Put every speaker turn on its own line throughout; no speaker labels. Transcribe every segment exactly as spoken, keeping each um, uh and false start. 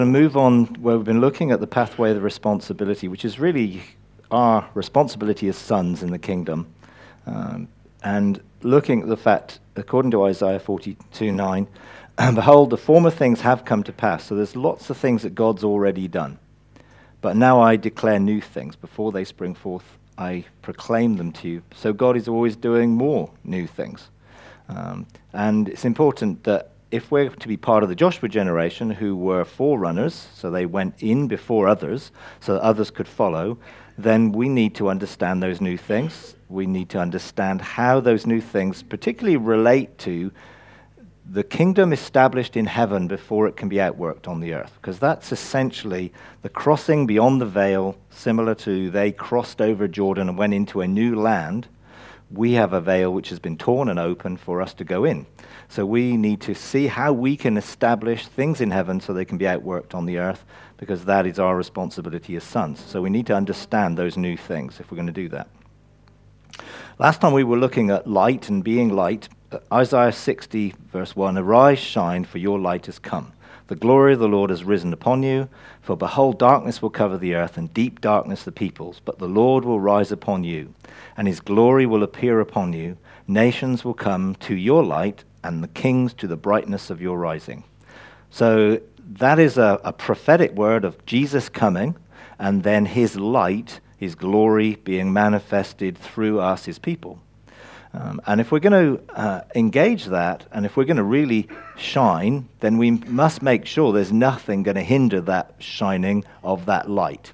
going to move on where we've been looking at the pathway of the responsibility, which is really our responsibility as sons in the kingdom. Um, and looking at the fact, according to Isaiah forty-two nine, behold, the former things have come to pass. So there's lots of things that God's already done. But now I declare new things. Before they spring forth, I proclaim them to you. So God is always doing more new things. Um, and it's important that if we're to be part of the Joshua generation, who were forerunners, so they went in before others, so that others could follow, then we need to understand those new things. We need to understand how those new things particularly relate to the kingdom established in heaven before it can be outworked on the earth, because that's essentially the crossing beyond the veil, similar to they crossed over Jordan and went into a new land. We have a veil which has been torn and open for us to go in. So we need to see how we can establish things in heaven so they can be outworked on the earth, because that is our responsibility as sons. So we need to understand those new things if we're going to do that. Last time we were looking at light and being light. Isaiah sixty, verse one, arise, shine, for your light has come. The glory of the Lord has risen upon you. For behold, darkness will cover the earth, and deep darkness the peoples. But the Lord will rise upon you, and his glory will appear upon you. Nations will come to your light, and the kings to the brightness of your rising. So that is a, a prophetic word of Jesus coming, and then his light, his glory being manifested through us, his people. Um, and if we're going to uh, engage that, and if we're going to really shine, then we must make sure there's nothing going to hinder that shining of that light.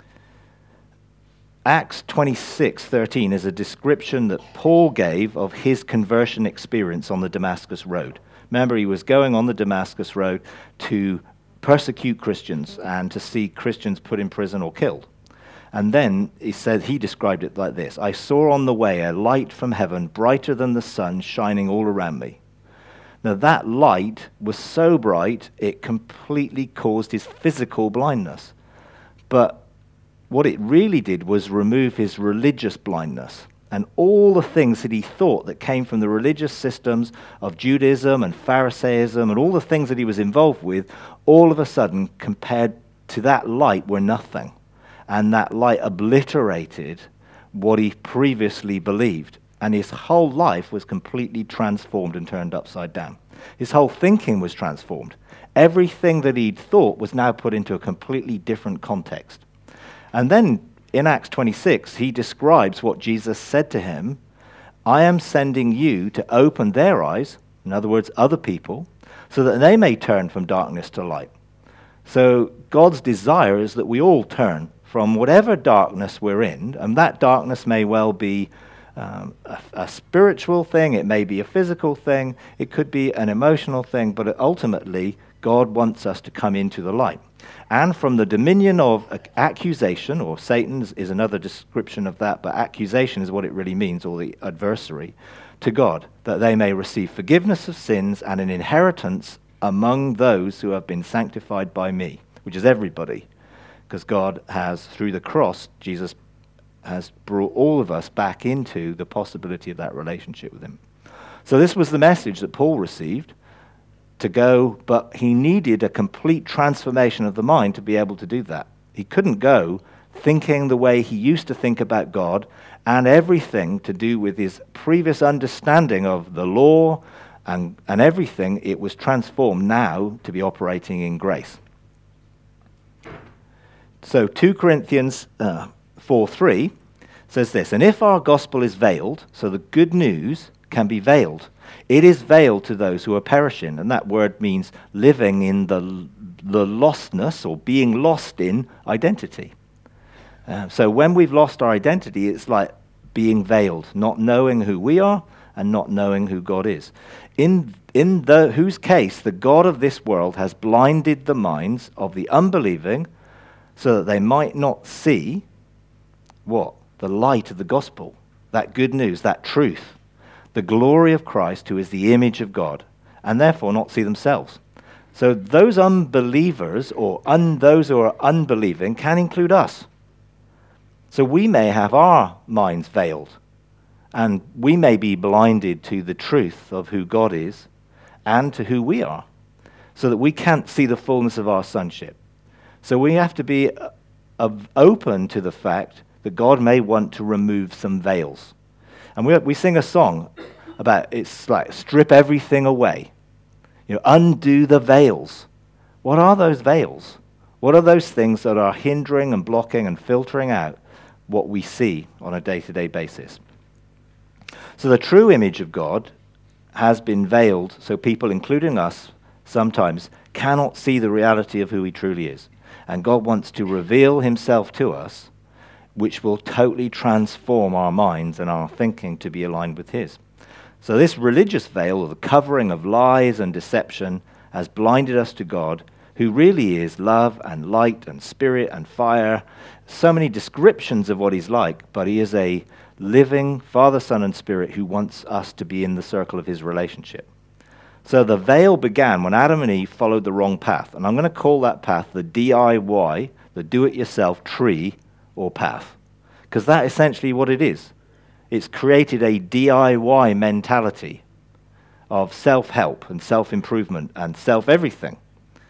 Acts twenty-six thirteen is a description that Paul gave of his conversion experience on the Damascus Road. Remember, he was going on the Damascus Road to persecute Christians and to see Christians put in prison or killed. And then he said, he described it like this: I saw on the way a light from heaven, brighter than the sun, shining all around me. Now that light was so bright, it completely caused his physical blindness. But what it really did was remove his religious blindness. And all the things that he thought that came from the religious systems of Judaism and Pharisaism and all the things that he was involved with, all of a sudden, compared to that light, were nothing. And that light obliterated what he previously believed. And his whole life was completely transformed and turned upside down. His whole thinking was transformed. Everything that he'd thought was now put into a completely different context. And then in Acts twenty-six, he describes what Jesus said to him: I am sending you to open their eyes, in other words, other people, so that they may turn from darkness to light. So God's desire is that we all turn from whatever darkness we're in, and that darkness may well be um, a, a spiritual thing, it may be a physical thing, it could be an emotional thing, but ultimately God wants us to come into the light. And from the dominion of accusation, or Satan is another description of that, but accusation is what it really means, or the adversary, to God, that they may receive forgiveness of sins and an inheritance among those who have been sanctified by me, which is everybody. Because God has, through the cross, Jesus has brought all of us back into the possibility of that relationship with him. So this was the message that Paul received, to go, but he needed a complete transformation of the mind to be able to do that. He couldn't go thinking the way he used to think about God, and everything to do with his previous understanding of the law and, and everything. It was transformed now to be operating in grace. So two Corinthians uh, four three says this: and if our gospel is veiled, so the good news can be veiled, it is veiled to those who are perishing. And that word means living in the, the lostness, or being lost in identity. Uh, so when we've lost our identity, it's like being veiled, not knowing who we are and not knowing who God is. In, in the, whose case the God of this world has blinded the minds of the unbelieving, so that they might not see what? The light of the gospel, that good news, that truth, the glory of Christ, who is the image of God, and therefore not see themselves. So those unbelievers, or un, those who are unbelieving, can include us. So we may have our minds veiled, and we may be blinded to the truth of who God is and to who we are. so that we can't see the fullness of our sonship. So we have to be uh, uh, open to the fact that God may want to remove some veils. And we, we sing a song about, it's like, strip everything away. You know, undo the veils. What are those veils? What are those things that are hindering and blocking and filtering out what we see on a day-to-day basis? So the true image of God has been veiled, so people, including us, sometimes cannot see the reality of who he truly is. And God wants to reveal himself to us, which will totally transform our minds and our thinking to be aligned with his. So this religious veil, or the covering of lies and deception, has blinded us to God, who really is love and light and spirit and fire. So many descriptions of what he's like, but he is a living Father, Son, and Spirit who wants us to be in the circle of his relationship. So the veil began when Adam and Eve followed the wrong path. And I'm going to call that path the D I Y, the do-it-yourself tree or path. Because that's essentially what it is. It's created a D I Y mentality of self-help and self-improvement and self-everything.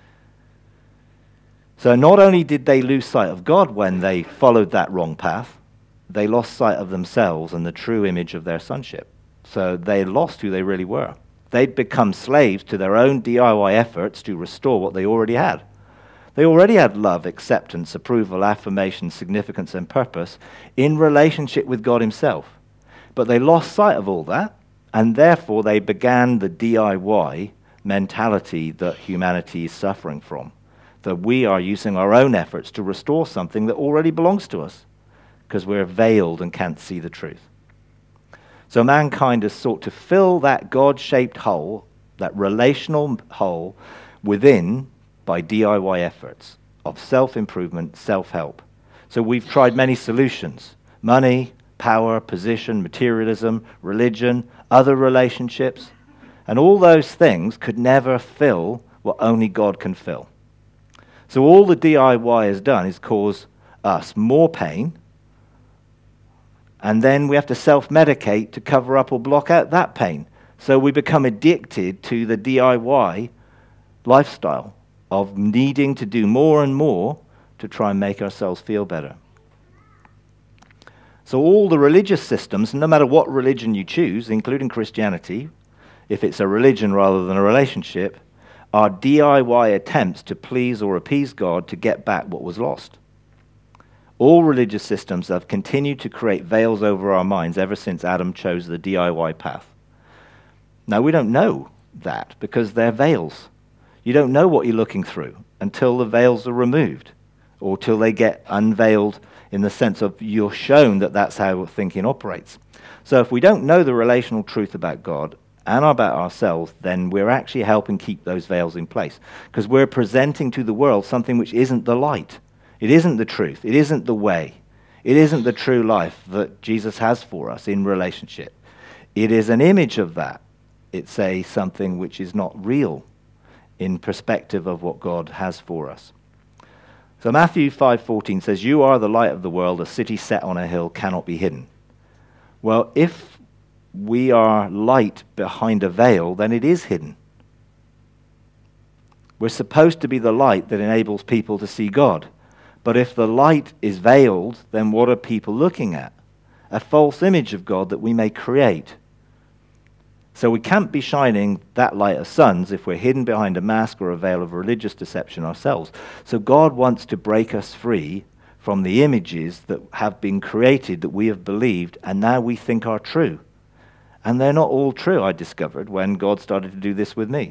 So not only did they lose sight of God when they followed that wrong path, they lost sight of themselves and the true image of their sonship. So they lost who they really were. They'd become slaves to their own D I Y efforts to restore what they already had. They already had love, acceptance, approval, affirmation, significance, and purpose in relationship with God himself. But they lost sight of all that, and therefore they began the D I Y mentality that humanity is suffering from. That we are using our own efforts to restore something that already belongs to us, because we're veiled and can't see the truth. So mankind has sought to fill that God-shaped hole, that relational hole within, by D I Y efforts of self-improvement, self-help. So we've tried many solutions: money, power, position, materialism, religion, other relationships. And all those things could never fill what only God can fill. So all the D I Y has done is cause us more pain, and then we have to self-medicate to cover up or block out that pain. So we become addicted to the D I Y lifestyle of needing to do more and more to try and make ourselves feel better. So all the religious systems, no matter what religion you choose, including Christianity, if it's a religion rather than a relationship, are D I Y attempts to please or appease God to get back what was lost. All religious systems have continued to create veils over our minds ever since Adam chose the D I Y path. Now, we don't know that because they're veils. You don't know what you're looking through until the veils are removed, or till they get unveiled in the sense of you're shown that that's how thinking operates. So if we don't know the relational truth about God and about ourselves, then we're actually helping keep those veils in place, because we're presenting to the world something which isn't the light. It isn't the truth. It isn't the way. It isn't the true life that Jesus has for us in relationship. It is an image of that. It's a something which is not real in perspective of what God has for us. So Matthew five fourteen says, "You are the light of the world. A city set on a hill cannot be hidden." Well, if we are light behind a veil, then it is hidden. We're supposed to be the light that enables people to see God. But if the light is veiled, then what are people looking at? A false image of God that we may create. So we can't be shining that light as sons if we're hidden behind a mask or a veil of religious deception ourselves. So God wants to break us free from the images that have been created that we have believed and now we think are true. And they're not all true, I discovered, when God started to do this with me.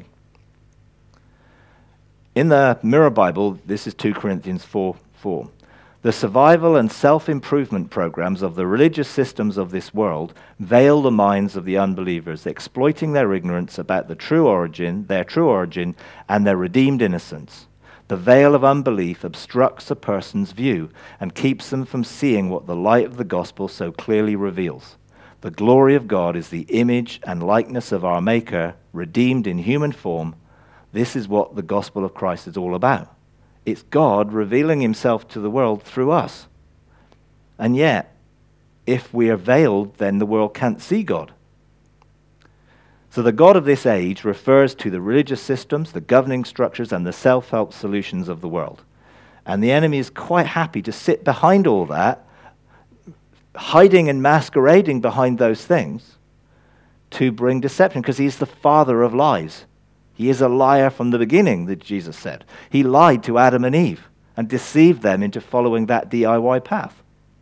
In the Mirror Bible, this is two Corinthians four four. The survival and self-improvement programs of the religious systems of this world veil the minds of the unbelievers, exploiting their ignorance about the true origin, their true origin, and their redeemed innocence. The veil of unbelief obstructs a person's view and keeps them from seeing what the light of the gospel so clearly reveals. The glory of God is the image and likeness of our Maker, redeemed in human form. This is what the gospel of Christ is all about. It's God revealing himself to the world through us. And yet, if we are veiled, then the world can't see God. So the God of this age refers to the religious systems, the governing structures, and the self-help solutions of the world. And the enemy is quite happy to sit behind all that, hiding and masquerading behind those things to bring deception, because he's the father of lies. He is a liar from the beginning, that Jesus said. He lied to Adam and Eve and deceived them into following that D I Y path.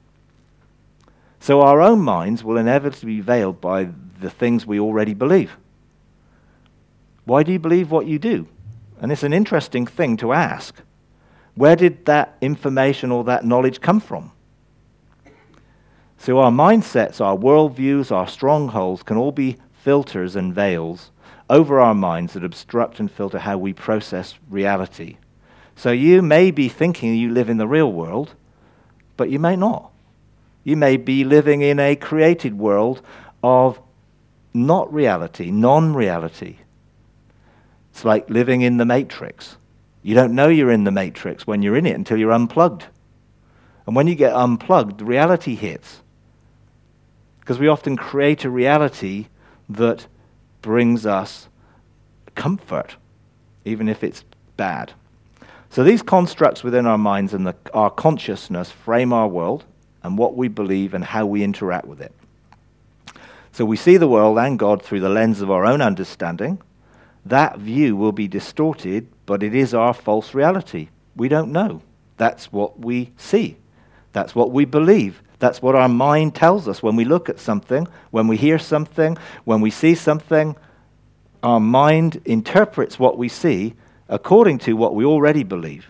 So our own minds will inevitably be veiled by the things we already believe. Why do you believe what you do? And it's an interesting thing to ask. Where did that information or that knowledge come from? So our mindsets, our worldviews, our strongholds can all be filters and veils over our minds that obstruct and filter how we process reality. So you may be thinking you live in the real world, but you may not. You may be living in a created world of not reality, non-reality. It's like living in the Matrix. You don't know you're in the Matrix when you're in it until you're unplugged. And when you get unplugged, reality hits. Because we often create a reality that brings us comfort, even if it's bad. So these constructs within our minds and the, our consciousness frame our world and what we believe and how we interact with it. So we see the world and God through the lens of our own understanding. That view will be distorted, but it is our false reality. We don't know. That's what we see. That's what we believe. That's what our mind tells us when we look at something, when we hear something, when we see something. Our mind interprets what we see according to what we already believe.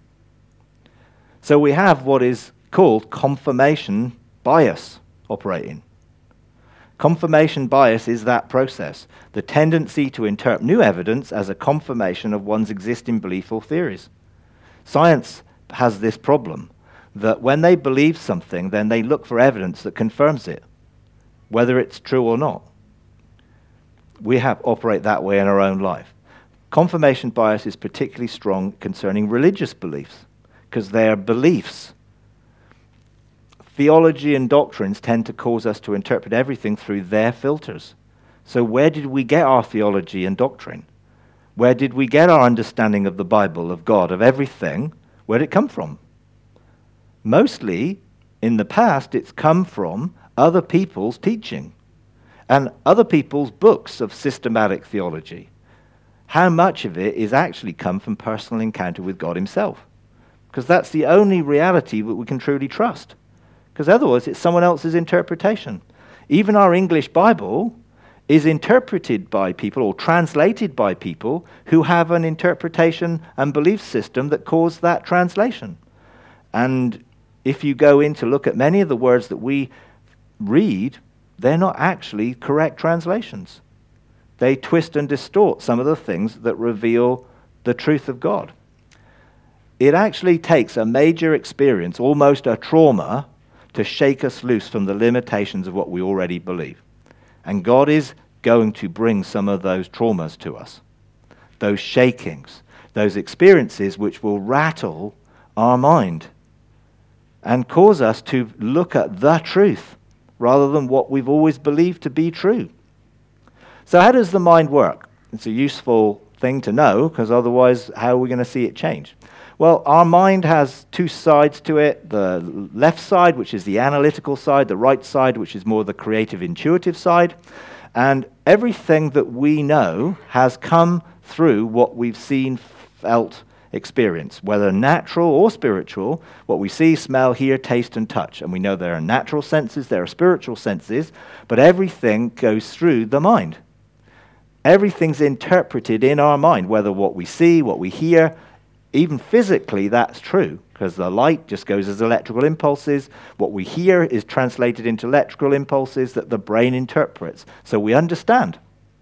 So we have what is called confirmation bias operating. Confirmation bias is that process, the tendency to interpret new evidence as a confirmation of one's existing belief or theories. Science has this problem, that when they believe something, then they look for evidence that confirms it, whether it's true or not. We have operate that way in our own life. Confirmation bias is particularly strong concerning religious beliefs, because they are beliefs. Theology and doctrines tend to cause us to interpret everything through their filters. So where did we get our theology and doctrine? Where did we get our understanding of the Bible, of God, of everything? Where did it come from? Mostly, in the past, it's come from other people's teaching and other people's books of systematic theology. How much of it is actually come from personal encounter with God himself? Because that's the only reality that we can truly trust. Because otherwise, it's someone else's interpretation. Even our English Bible is interpreted by people or translated by people who have an interpretation and belief system that caused that translation. And if you go in to look at many of the words that we read, they're not actually correct translations. They twist and distort some of the things that reveal the truth of God. It actually takes a major experience, almost a trauma, to shake us loose from the limitations of what we already believe. And God is going to bring some of those traumas to us, those shakings, those experiences which will rattle our mind and cause us to look at the truth rather than what we've always believed to be true. So how does the mind work? It's a useful thing to know, because otherwise how are we going to see it change? Well, our mind has two sides to it, the left side, which is the analytical side, the right side, which is more the creative, intuitive side. And everything that we know has come through what we've seen, felt, experienced, whether natural or spiritual, what we see, smell, hear, taste, and touch. And we know there are natural senses, there are spiritual senses, but everything goes through the mind. Everything's interpreted in our mind, whether what we see, what we hear, even physically, that's true, because the light just goes as electrical impulses. What we hear is translated into electrical impulses that the brain interprets. So we understand.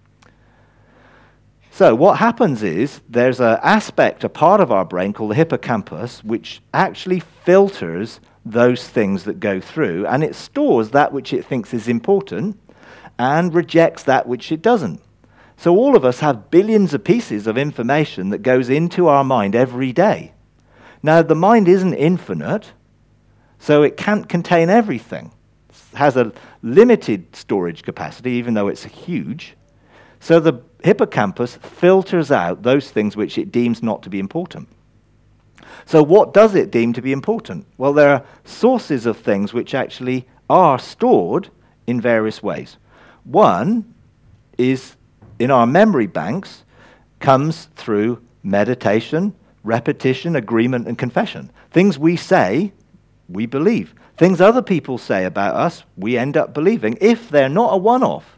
So what happens is there's an aspect, a part of our brain called the hippocampus, which actually filters those things that go through, and it stores that which it thinks is important and rejects that which it doesn't. So all of us have billions of pieces of information that goes into our mind every day. Now, the mind isn't infinite, so it can't contain everything. It has a limited storage capacity, even though it's huge. So the hippocampus filters out those things which it deems not to be important. So what does it deem to be important? Well, there are sources of things which actually are stored in various ways. One is in our memory banks, comes through meditation, repetition, agreement, and confession. Things we say, we believe. Things other people say about us, we end up believing, if they're not a one-off.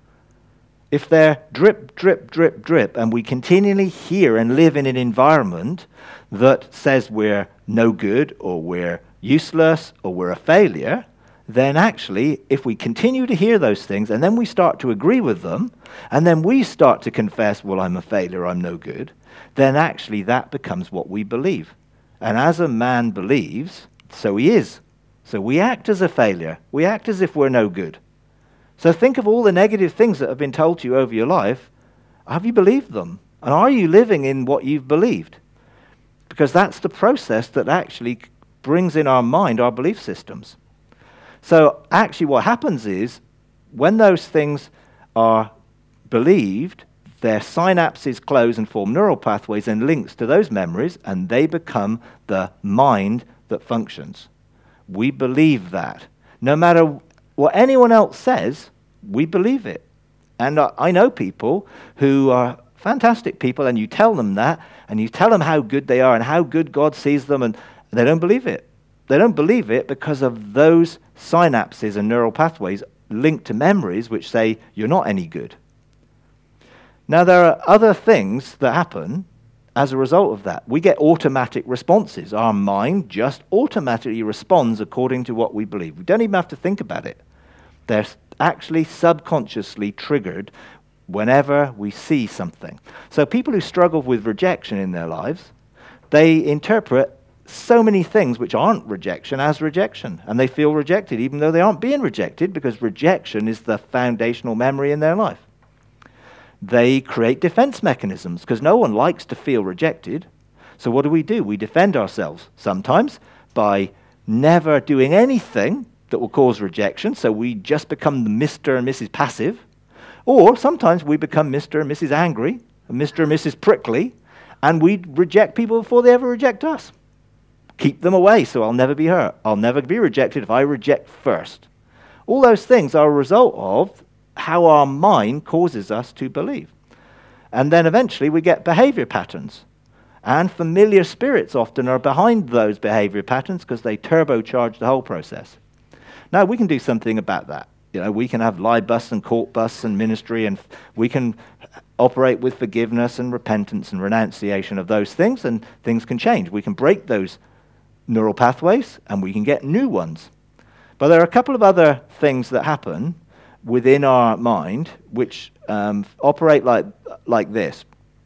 If they're drip, drip, drip, drip, and we continually hear and live in an environment that says we're no good, or we're useless, or we're a failure, then actually, if we continue to hear those things, and then we start to agree with them, and then we start to confess, well, I'm a failure, I'm no good, then actually that becomes what we believe. And as a man believes, so he is. So we act as a failure. We act as if we're no good. So think of all the negative things that have been told to you over your life. Have you believed them? And are you living in what you've believed? Because that's the process that actually brings in our mind our belief systems. So actually what happens is, when those things are believed, their synapses close and form neural pathways and links to those memories, and they become the mind that functions. We believe that. No matter what anyone else says, we believe it. And uh, I know people who are fantastic people, and you tell them that, and you tell them how good they are and how good God sees them, and they don't believe it. They don't believe it because of those synapses and neural pathways linked to memories which say you're not any good. Now, there are other things that happen as a result of that. We get automatic responses. Our mind just automatically responds according to what we believe. We don't even have to think about it. They're actually subconsciously triggered whenever we see something. So people who struggle with rejection in their lives, they interpret so many things which aren't rejection as rejection, and they feel rejected even though they aren't being rejected, because rejection is the foundational memory in their life. They create defense mechanisms because no one likes to feel rejected. So what do we do? We defend ourselves, sometimes by never doing anything that will cause rejection, so we just become the Mister and Missus Passive. Or sometimes we become Mister and Missus Angry, and Mister and Missus Prickly, and we reject people before they ever reject us. Keep them away so I'll never be hurt. I'll never be rejected if I reject first. All those things are a result of how our mind causes us to believe. And then eventually we get behavior patterns. And familiar spirits often are behind those behavior patterns because they turbocharge the whole process. Now, we can do something about that. You know, we can have live bus and court bus and ministry, and we can operate with forgiveness and repentance and renunciation of those things, and things can change. We can break those neural pathways, and we can get new ones. But there are a couple of other things that happen within our mind which um, operate like like this.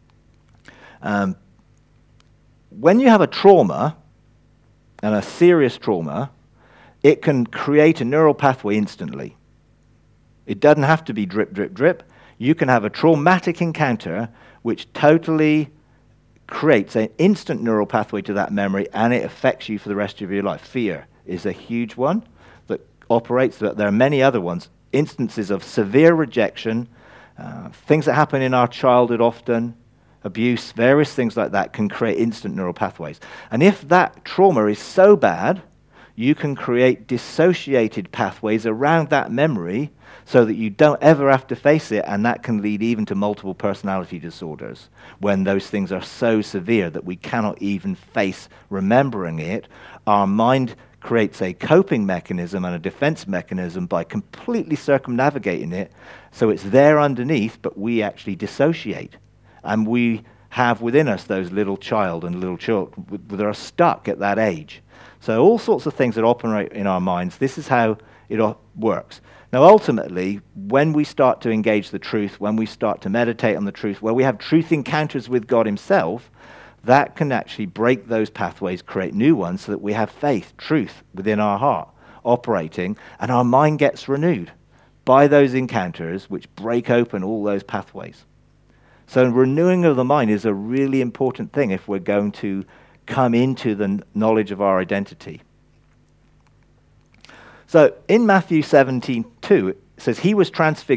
Um, when you have a trauma, and a serious trauma, it can create a neural pathway instantly. It doesn't have to be drip, drip, drip. You can have a traumatic encounter which totally creates an instant neural pathway to that memory, and it affects you for the rest of your life. Fear is a huge one that operates. There are many other ones. Instances of severe rejection, uh, things that happen in our childhood often, abuse, various things like that can create instant neural pathways. And if that trauma is so bad, you can create dissociated pathways around that memory so that you don't ever have to face it, and that can lead even to multiple personality disorders when those things are so severe that we cannot even face remembering it. Our mind creates a coping mechanism and a defense mechanism by completely circumnavigating it, so it's there underneath, but we actually dissociate. And we have within us those little child and little children that are stuck at that age. So all sorts of things that operate in our minds, this is how it works. Now ultimately, when we start to engage the truth, when we start to meditate on the truth, where we have truth encounters with God himself, that can actually break those pathways, create new ones, so that we have faith, truth within our heart operating, and our mind gets renewed by those encounters which break open all those pathways. So renewing of the mind is a really important thing if we're going to come into the knowledge of our identity. So in Matthew seventeen two, it says, he was transfigured.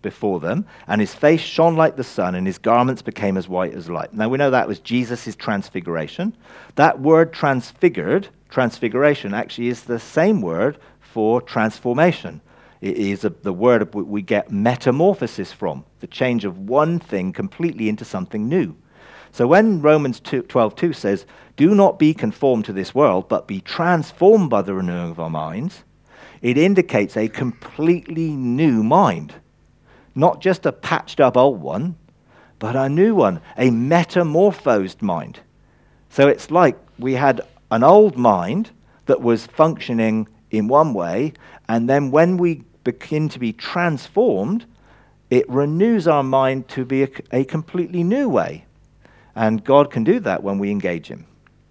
before them, and his face shone like the sun, and his garments became as white as light. Now we know that was Jesus' transfiguration. That word transfigured, transfiguration, actually is the same word for transformation. It is a, the word we get metamorphosis from, the change of one thing completely into something new. So when Romans twelve two says, "Do not be conformed to this world, but be transformed by the renewing of our minds," it indicates a completely new mind. Not just a patched up old one, but a new one, a metamorphosed mind. So it's like we had an old mind that was functioning in one way, and then when we begin to be transformed, it renews our mind to be a, a completely new way. And God can do that when we engage him.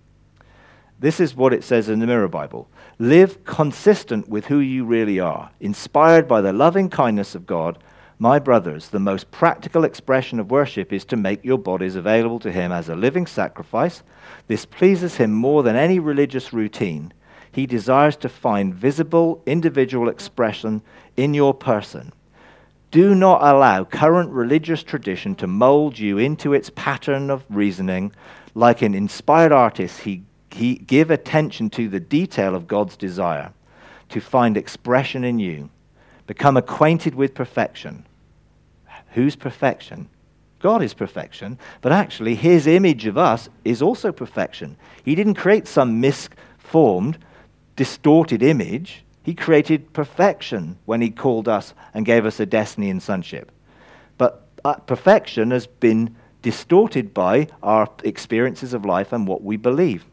This is what it says in the Mirror Bible. Live consistent with who you really are, inspired by the loving kindness of God. My brothers, the most practical expression of worship is to make your bodies available to him as a living sacrifice. This pleases him more than any religious routine. He desires to find visible individual expression in your person. Do not allow current religious tradition to mold you into its pattern of reasoning. Like an inspired artist, he, he give attention to the detail of God's desire to find expression in you. Become acquainted with perfection. Whose perfection? God is perfection, but actually his image of us is also perfection. He didn't create some misformed, distorted image. He created perfection when he called us and gave us a destiny and sonship. But uh, perfection has been distorted by our experiences of life and what we believe.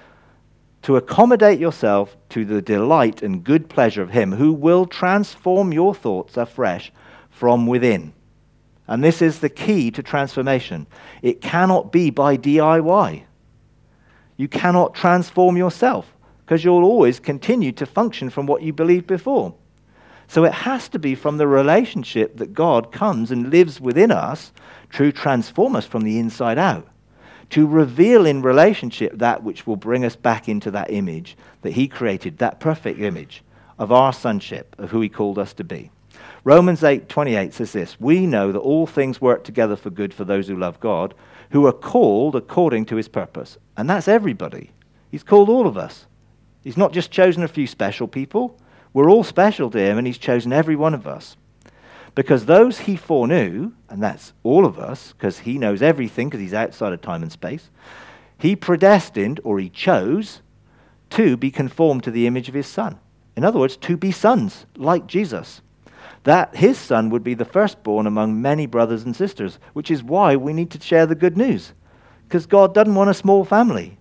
To accommodate yourself to the delight and good pleasure of him who will transform your thoughts afresh from within. And this is the key to transformation. It cannot be by D I Y. You cannot transform yourself, because you'll always continue to function from what you believed before. So it has to be from the relationship that God comes and lives within us to transform us from the inside out, to reveal in relationship that which will bring us back into that image that he created, that perfect image of our sonship, of who he called us to be. Romans eight twenty-eight says this, "We know that all things work together for good for those who love God, who are called according to his purpose." And that's everybody. He's called all of us. He's not just chosen a few special people. We're all special to him, and he's chosen every one of us. Because those he foreknew, and that's all of us, because he knows everything, because he's outside of time and space, he predestined, or he chose, to be conformed to the image of his Son. In other words, to be sons, like Jesus. That his Son would be the firstborn among many brothers and sisters, which is why we need to share the good news. Because God doesn't want a small family.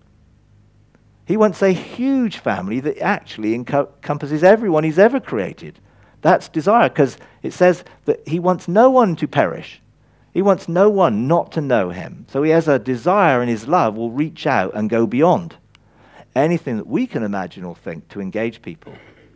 He wants a huge family that actually encompasses everyone he's ever created. That's desire, because it says that he wants no one to perish. He wants no one not to know him. So he has a desire, and his love will reach out and go beyond anything that we can imagine or think to engage people.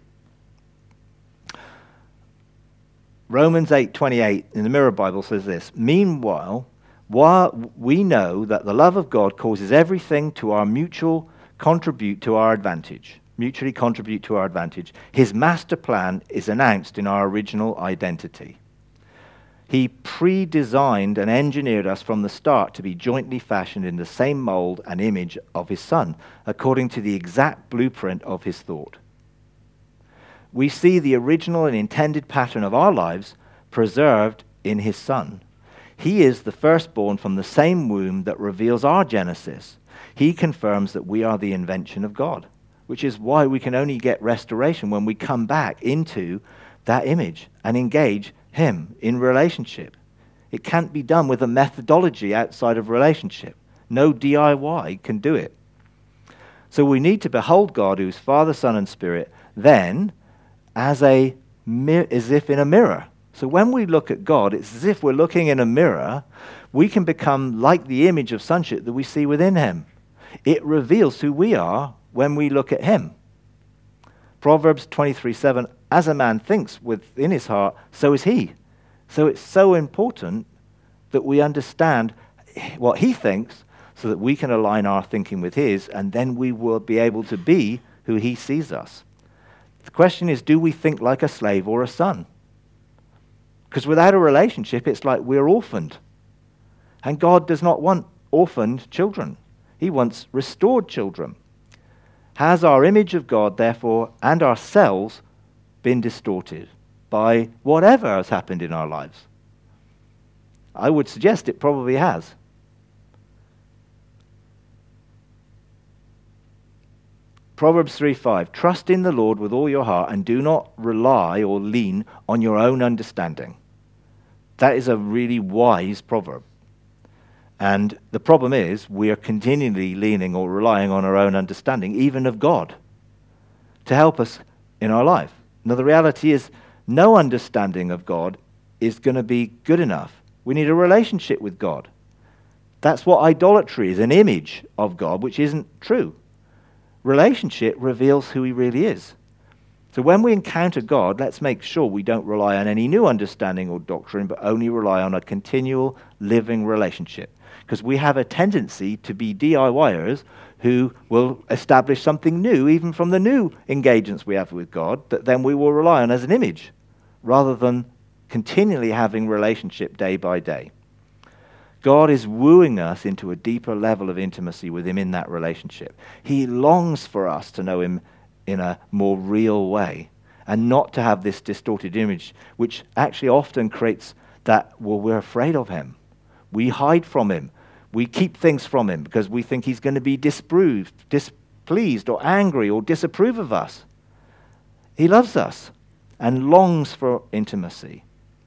Romans eight twenty-eight in the Mirror Bible says this, "Meanwhile, while we know that the love of God causes everything to our mutual contribute to our advantage, mutually contribute to our advantage. His master plan is announced in our original identity. He pre-designed and engineered us from the start to be jointly fashioned in the same mold and image of his Son, according to the exact blueprint of his thought. We see the original and intended pattern of our lives preserved in his Son. He is the firstborn from the same womb that reveals our genesis. He confirms that we are the invention of God, which is why we can only get restoration when we come back into that image and engage him in relationship. It can't be done with a methodology outside of relationship. No D I Y can do it. So we need to behold God, who is Father, Son, and Spirit, then as a as if in a mirror. So when we look at God, it's as if we're looking in a mirror. We can become like the image of sonship that we see within him. It reveals who we are when we look at him. Proverbs twenty-three seven, "As a man thinks within his heart, so is he." So it's so important that we understand what he thinks so that we can align our thinking with his, and then we will be able to be who he sees us. The question is, do we think like a slave or a son? Because without a relationship, it's like we're orphaned. And God does not want orphaned children. He wants restored children. Has our image of God, therefore, and ourselves been distorted by whatever has happened in our lives? I would suggest it probably has. Proverbs three five, trust in the Lord with all your heart and do not rely or lean on your own understanding. That is a really wise proverb. And the problem is we are continually leaning or relying on our own understanding, even of God, to help us in our life. Now the reality is no understanding of God is going to be good enough. We need a relationship with God. That's what idolatry is, an image of God which isn't true. Relationship reveals who he really is. So when we encounter God, let's make sure we don't rely on any new understanding or doctrine, but only rely on a continual living relationship. Because we have a tendency to be DIYers who will establish something new, even from the new engagements we have with God, that then we will rely on as an image, rather than continually having relationship day by day. God is wooing us into a deeper level of intimacy with him in that relationship. He longs for us to know him in a more real way and not to have this distorted image, which actually often creates that, well, we're afraid of him. We hide from him. We keep things from him because we think he's going to be disproved, displeased or angry or disapprove of us. He loves us and longs for intimacy.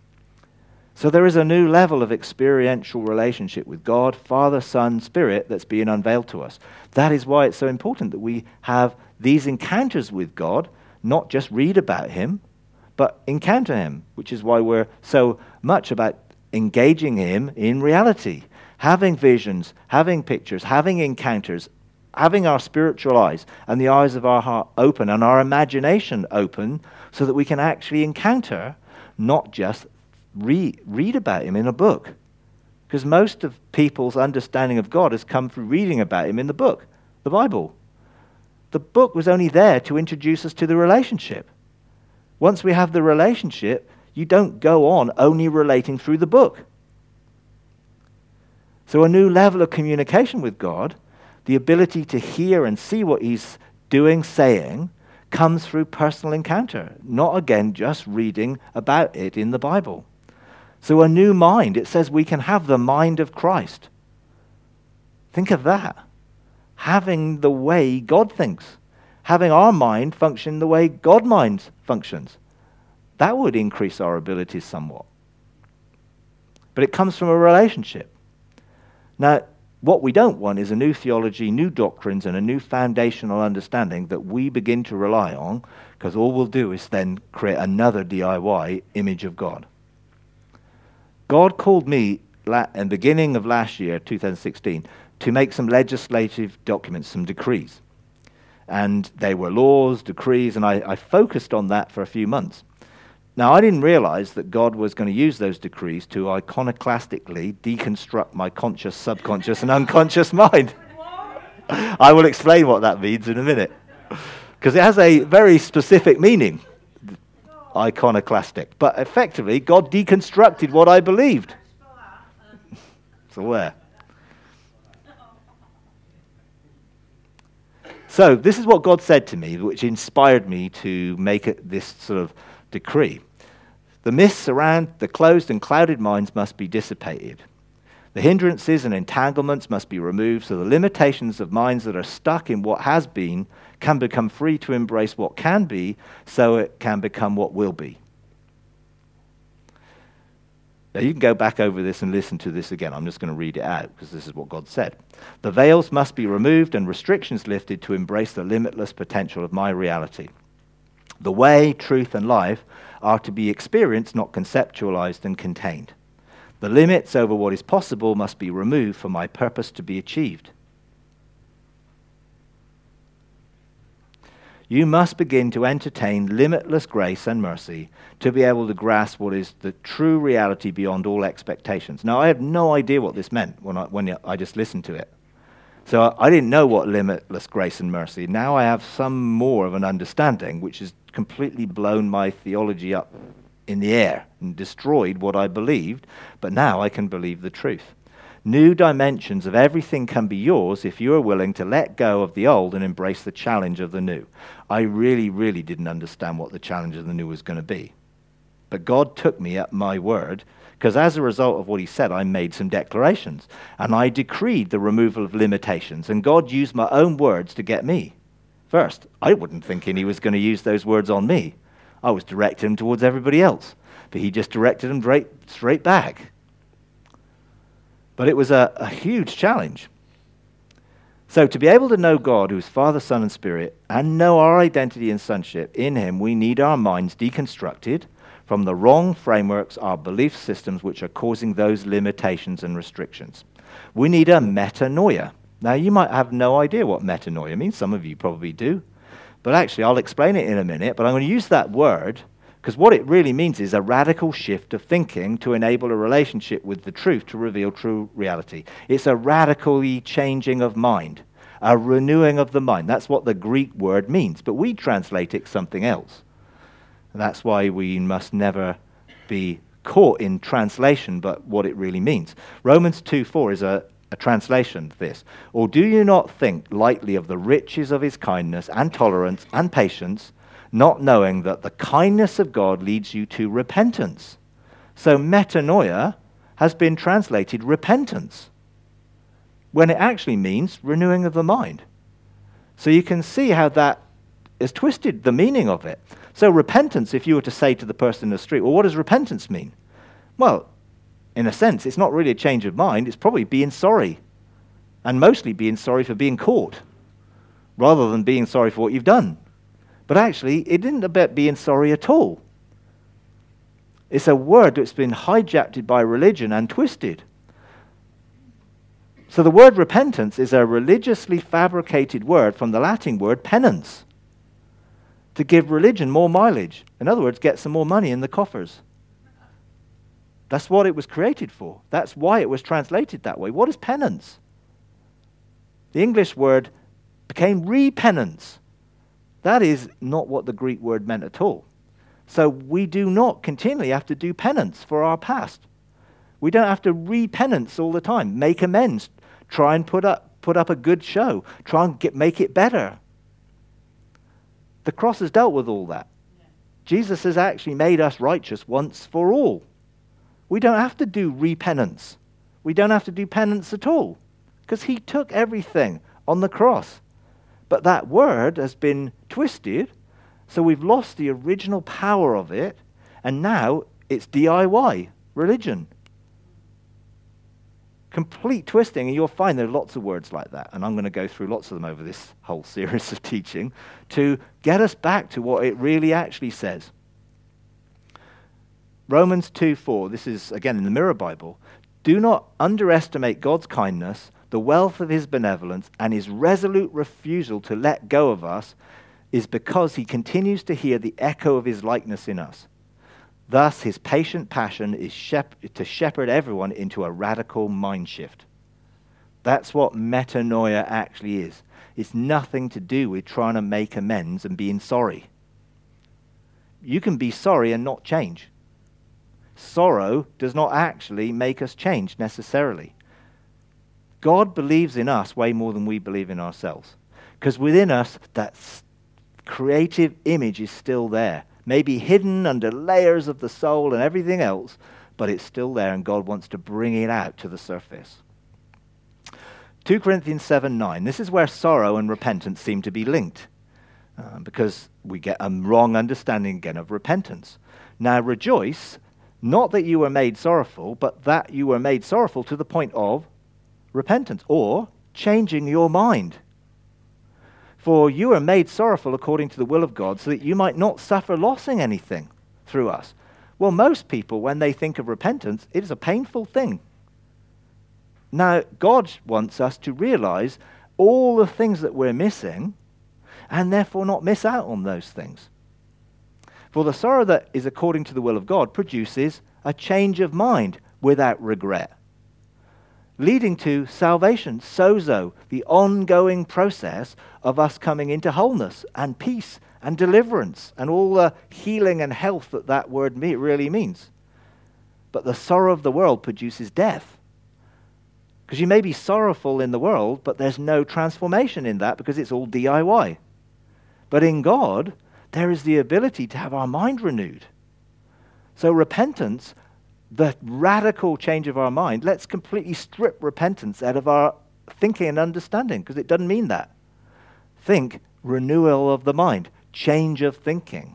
So there is a new level of experiential relationship with God, Father, Son, Spirit that's being unveiled to us. That is why it's so important that we have these encounters with God, not just read about him, but encounter him, which is why we're so much about engaging him in reality, having visions, having pictures, having encounters, having our spiritual eyes and the eyes of our heart open and our imagination open so that we can actually encounter, not just Read, read about him in a book. Because most of people's understanding of God has come through reading about him in the book, the Bible. The book was only there to introduce us to the relationship. Once we have the relationship, you don't go on only relating through the book. So a new level of communication with God, the ability to hear and see what he's doing, saying, comes through personal encounter, not again just reading about it in the Bible. So a new mind, it says we can have the mind of Christ. Think of that. Having the way God thinks. Having our mind function the way God's mind functions. That would increase our abilities somewhat. But it comes from a relationship. Now, what we don't want is a new theology, new doctrines, and a new foundational understanding that we begin to rely on, because all we'll do is then create another D I Y image of God. God called me at the beginning of last year, two thousand sixteen, to make some legislative documents, some decrees. And they were laws, decrees, and I, I focused on that for a few months. Now, I didn't realize that God was going to use those decrees to iconoclastically deconstruct my conscious, subconscious, and unconscious mind. I will explain what that means in a minute. Because it has a very specific meaning. Iconoclastic. But effectively, God deconstructed what I believed. So where? So this is what God said to me, which inspired me to make it this sort of decree. The mists around the closed and clouded minds must be dissipated. The hindrances and entanglements must be removed so the limitations of minds that are stuck in what has been can become free to embrace what can be, so it can become what will be. Now you can go back over this and listen to this again. I'm just going to read it out because this is what God said. The veils must be removed and restrictions lifted to embrace the limitless potential of my reality. The way, truth, and life are to be experienced, not conceptualized and contained. The limits over what is possible must be removed for my purpose to be achieved. You must begin to entertain limitless grace and mercy to be able to grasp what is the true reality beyond all expectations. Now, I had no idea what this meant when I, when I just listened to it. So I didn't know what limitless grace and mercy. Now I have some more of an understanding, which has completely blown my theology up in the air and destroyed what I believed, but now I can believe the truth. New dimensions of everything can be yours if you are willing to let go of the old and embrace the challenge of the new. I really, really didn't understand what the challenge of the new was going to be. But God took me at my word, because as a result of what he said, I made some declarations. And I decreed the removal of limitations. And God used my own words to get me. First, I wasn't thinking he was going to use those words on me. I was directing them towards everybody else. But he just directed them straight, straight back. But it was a, a huge challenge. So to be able to know God, who is Father, Son, and Spirit, and know our identity and sonship in him, we need our minds deconstructed from the wrong frameworks, our belief systems, which are causing those limitations and restrictions. We need a metanoia. Now, you might have no idea what metanoia means. Some of you probably do. But actually, I'll explain it in a minute. But I'm going to use that word because what it really means is a radical shift of thinking to enable a relationship with the truth to reveal true reality. It's a radically changing of mind, a renewing of the mind. That's what the Greek word means. But we translate it something else. And that's why we must never be caught in translation, but what it really means. Romans two four is a, a translation of this. Or do you not think lightly of the riches of his kindness and tolerance and patience, not knowing that the kindness of God leads you to repentance? So metanoia has been translated repentance, when it actually means renewing of the mind. So you can see how that has twisted the meaning of it. So repentance, if you were to say to the person in the street, well, what does repentance mean? Well, in a sense, it's not really a change of mind. It's probably being sorry, and mostly being sorry for being caught, rather than being sorry for what you've done. But actually, it isn't about being sorry at all. It's a word that's been hijacked by religion and twisted. So the word repentance is a religiously fabricated word from the Latin word penance, to give religion more mileage. In other words, get some more money in the coffers. That's what it was created for. That's why it was translated that way. What is penance? The English word became repenance. That is not what the Greek word meant at all. So we do not continually have to do penance for our past. We don't have to repenance all the time, make amends, try and put up put up a good show, try and get, make it better. The cross has dealt with all that. Yeah. Jesus has actually made us righteous once for all. We don't have to do repenance. We don't have to do penance at all, because he took everything on the cross. But that word has been twisted, so we've lost the original power of it, and now it's D I Y, religion. Complete twisting, and you'll find there are lots of words like that, and I'm going to go through lots of them over this whole series of teaching to get us back to what it really actually says. Romans two four, this is again in the Mirror Bible. Do not underestimate God's kindness, the wealth of his benevolence, and his resolute refusal to let go of us is because he continues to hear the echo of his likeness in us. Thus, his patient passion is shep- to shepherd everyone into a radical mind shift. That's what metanoia actually is. It's nothing to do with trying to make amends and being sorry. You can be sorry and not change. Sorrow does not actually make us change necessarily. God believes in us way more than we believe in ourselves. Because within us, that creative image is still there. Maybe hidden under layers of the soul and everything else, but it's still there, and God wants to bring it out to the surface. Second Corinthians seven nine. This is where sorrow and repentance seem to be linked, uh, because we get a wrong understanding again of repentance. Now rejoice, not that you were made sorrowful, but that you were made sorrowful to the point of repentance, or changing your mind. For you are made sorrowful according to the will of God, so that you might not suffer loss in anything through us. Well, most people, when they think of repentance, it is a painful thing. Now, God wants us to realize all the things that we're missing, and therefore not miss out on those things. For the sorrow that is according to the will of God produces a change of mind without regret. leading to salvation, sozo, the ongoing process of us coming into wholeness and peace and deliverance and all the healing and health that that word me- really means. But the sorrow of the world produces death. Because you may be sorrowful in the world, but there's no transformation in that because it's all D I Y. But in God, there is the ability to have our mind renewed. So repentance, the radical change of our mind, let's completely strip repentance out of our thinking and understanding, because it doesn't mean that. Think renewal of the mind, change of thinking.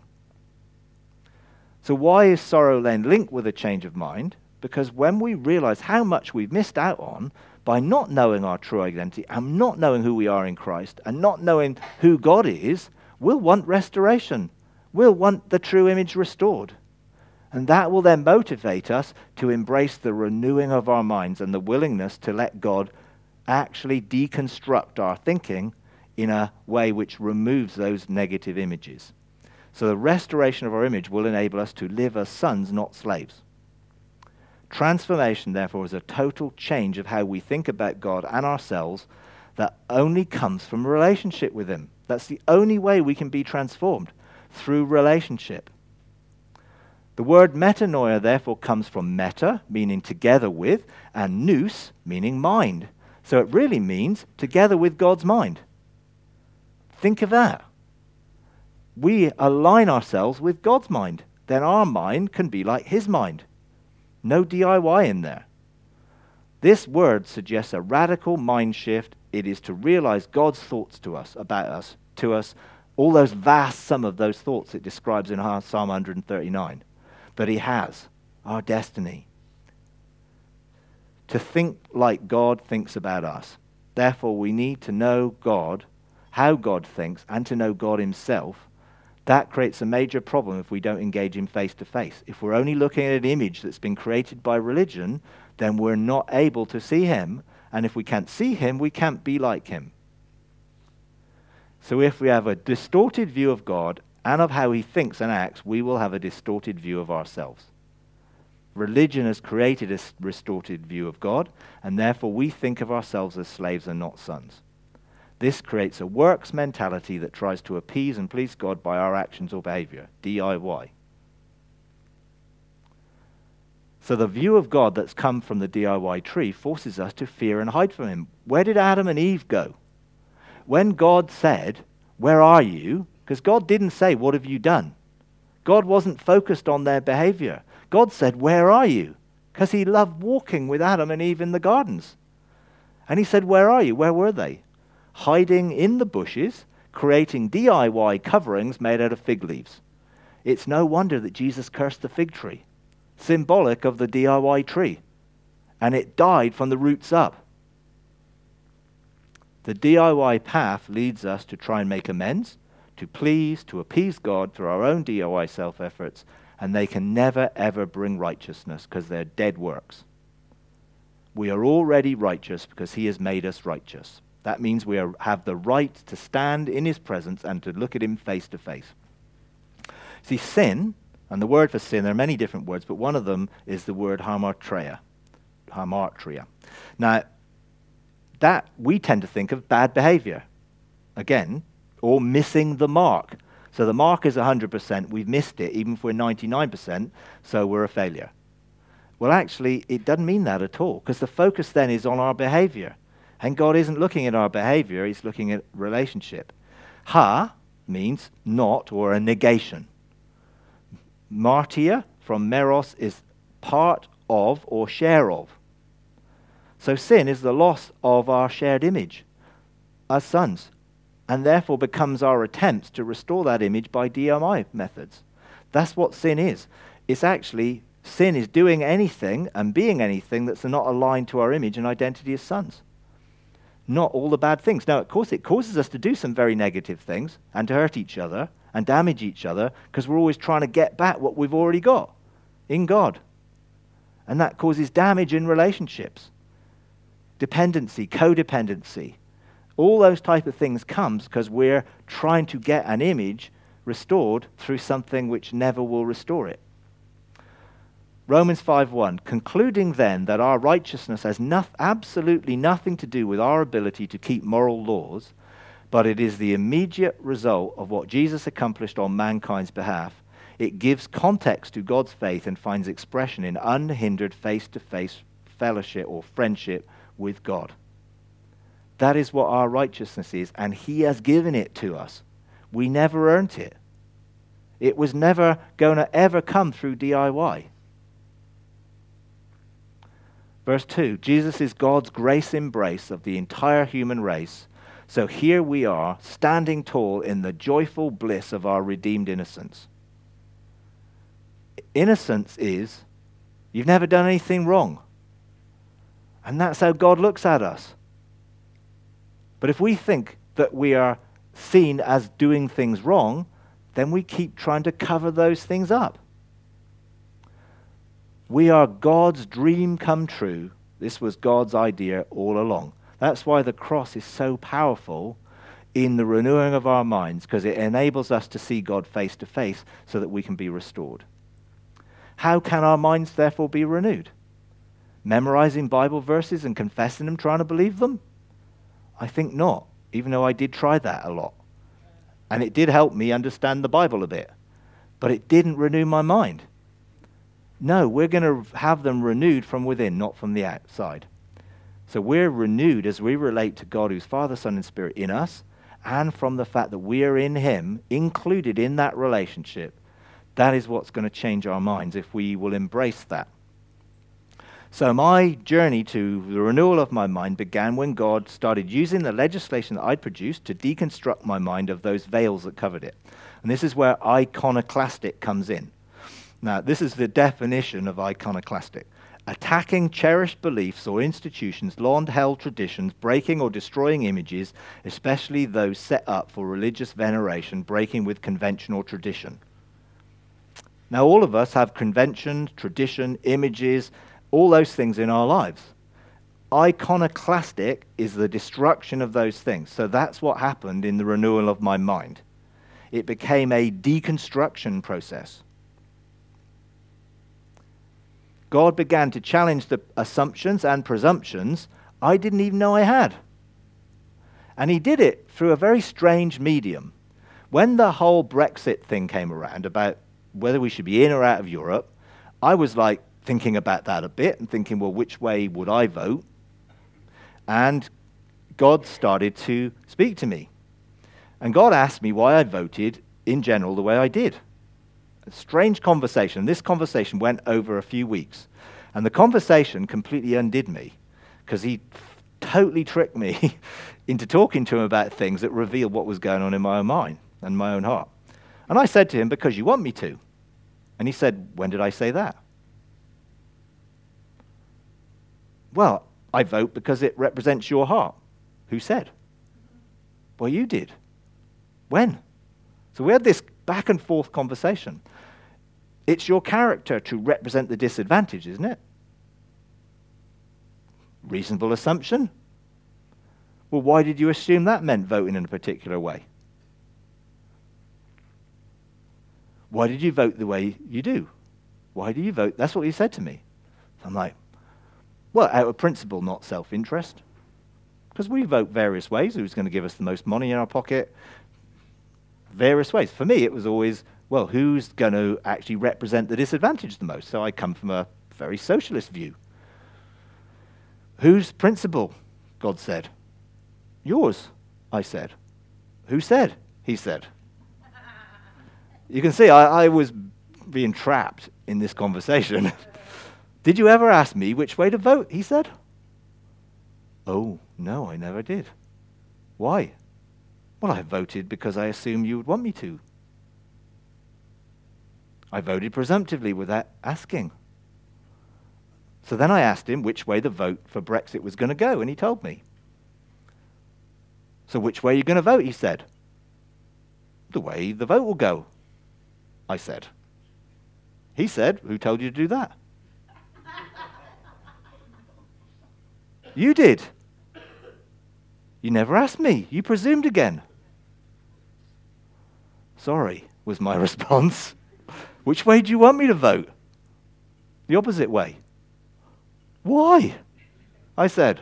So why is sorrow then linked with a change of mind? Because when we realize how much we've missed out on by not knowing our true identity and not knowing who we are in Christ and not knowing who God is, we'll want restoration. We'll want the true image restored. And that will then motivate us to embrace the renewing of our minds and the willingness to let God actually deconstruct our thinking in a way which removes those negative images. So the restoration of our image will enable us to live as sons, not slaves. Transformation, therefore, is a total change of how we think about God and ourselves that only comes from a relationship with Him. That's the only way we can be transformed, through relationship. The word metanoia, therefore, comes from meta, meaning together with, and nous, meaning mind. So it really means together with God's mind. Think of that. We align ourselves with God's mind. Then our mind can be like His mind. No D I Y in there. This word suggests a radical mind shift. It is to realize God's thoughts to us, about us, to us, all those vast sum of those thoughts it describes in Psalm one thirty-nine. But He has our destiny. To think like God thinks about us. Therefore, we need to know God, how God thinks, and to know God Himself. That creates a major problem if we don't engage Him face to face. If we're only looking at an image that's been created by religion, then we're not able to see Him. And if we can't see Him, we can't be like Him. So if we have a distorted view of God and of how He thinks and acts, we will have a distorted view of ourselves. Religion has created a distorted view of God, and therefore we think of ourselves as slaves and not sons. This creates a works mentality that tries to appease and please God by our actions or behavior, D I Y. So the view of God that's come from the D I Y tree forces us to fear and hide from Him. Where did Adam and Eve go? When God said, "Where are you?" Because God didn't say, "What have you done?" God wasn't focused on their behavior. God said, "Where are you?" Because He loved walking with Adam and Eve in the gardens. And He said, "Where are you?" Where were they? Hiding in the bushes, creating D I Y coverings made out of fig leaves. It's no wonder that Jesus cursed the fig tree, symbolic of the D I Y tree. And it died from the roots up. The D I Y path leads us to try and make amends, to please, to appease God through our own D I Y self-efforts, and they can never, ever bring righteousness because they're dead works. We are already righteous because He has made us righteous. That means we are, have the right to stand in His presence and to look at Him face to face. See, sin, and the word for sin, there are many different words, but one of them is the word hamartria. Hamartria. Now, that we tend to think of bad behavior, again, or missing the mark. So the mark is one hundred percent, we've missed it, even if we're ninety-nine percent, so we're a failure. Well, actually, it doesn't mean that at all, because the focus then is on our behavior. And God isn't looking at our behavior, He's looking at relationship. Ha means not or a negation. Martia from meros is part of or share of. So sin is the loss of our shared image as sons, and therefore becomes our attempts to restore that image by D I Y methods. That's what sin is. It's actually, sin is doing anything and being anything that's not aligned to our image and identity as sons. Not all the bad things. Now, of course, it causes us to do some very negative things and to hurt each other and damage each other because we're always trying to get back what we've already got in God. And that causes damage in relationships. Dependency, codependency. All those type of things comes because we're trying to get an image restored through something which never will restore it. Romans five one, concluding then that our righteousness has no, absolutely nothing to do with our ability to keep moral laws, but it is the immediate result of what Jesus accomplished on mankind's behalf. It gives context to God's faith and finds expression in unhindered face-to-face fellowship or friendship with God. That is what our righteousness is, and he has given it to us. We never earned it. It was never going to ever come through D I Y. Verse two, Jesus is God's grace embrace of the entire human race. So here we are, standing tall in the joyful bliss of our redeemed innocence. Innocence is, you've never done anything wrong. And that's how God looks at us. But if we think that we are seen as doing things wrong, then we keep trying to cover those things up. We are God's dream come true. This was God's idea all along. That's why the cross is so powerful in the renewing of our minds, because it enables us to see God face to face so that we can be restored. How can our minds therefore be renewed? Memorizing Bible verses and confessing them, trying to believe them? I think not, even though I did try that a lot. And it did help me understand the Bible a bit. But it didn't renew my mind. No, we're going to have them renewed from within, not from the outside. So we're renewed as we relate to God who's Father, Son, and Spirit in us, and from the fact that we are in him, included in that relationship. That is what's going to change our minds if we will embrace that. So my journey to the renewal of my mind began when God started using the legislation that I'd produced to deconstruct my mind of those veils that covered it. And this is where iconoclastic comes in. Now, this is the definition of iconoclastic. Attacking cherished beliefs or institutions, long-held traditions, breaking or destroying images, especially those set up for religious veneration, breaking with conventional tradition. Now, all of us have convention, tradition, images, all those things in our lives. Iconoclastic is the destruction of those things. So that's what happened in the renewal of my mind. It became a deconstruction process. God began to challenge the assumptions and presumptions I didn't even know I had. And he did it through a very strange medium. When the whole Brexit thing came around about whether we should be in or out of Europe, I was like thinking about that a bit and thinking, well, which way would I vote? And God started to speak to me. And God asked me why I voted in general the way I did. A strange conversation. This conversation went over a few weeks. And the conversation completely undid me because he totally tricked me into talking to him about things that revealed what was going on in my own mind and my own heart. And I said to him, because you want me to. And he said, when did I say that? Well, I vote because it represents your heart. Who said? Well, you did. When? So we had this back and forth conversation. It's your character to represent the disadvantage, isn't it? Reasonable assumption. Well, why did you assume that meant voting in a particular way? Why did you vote the way you do? Why do you vote? That's what he said to me. I'm like, well, out of principle, not self-interest. Because we vote various ways. Who's going to give us the most money in our pocket? Various ways. For me, it was always, well, who's going to actually represent the disadvantaged the most? So I come from a very socialist view. Whose principle? God said. Yours, I said. Who said? He said. You can see I, I was being trapped in this conversation. Did you ever ask me which way to vote? He said. Oh, no, I never did. Why? Well, I voted because I assumed you would want me to. I voted presumptively without asking. So then I asked him which way the vote for Brexit was going to go, and he told me. So which way are you going to vote? He said. The way the vote will go, I said. He said, who told you to do that? You did. You never asked me. You presumed again. Sorry, was my response. Which way do you want me to vote? The opposite way. Why? I said.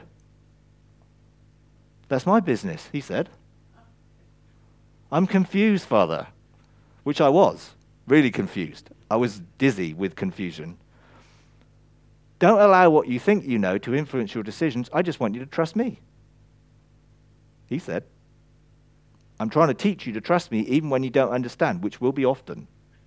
That's my business, he said. I'm confused, Father. Which I was, really confused. I was dizzy with confusion. Don't allow what you think you know to influence your decisions. I just want you to trust me. He said, I'm trying to teach you to trust me even when you don't understand, which will be often.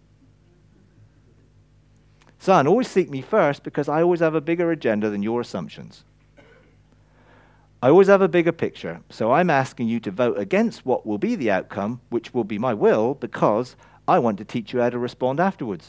Son, always seek me first because I always have a bigger agenda than your assumptions. I always have a bigger picture, so I'm asking you to vote against what will be the outcome, which will be my will, because I want to teach you how to respond afterwards.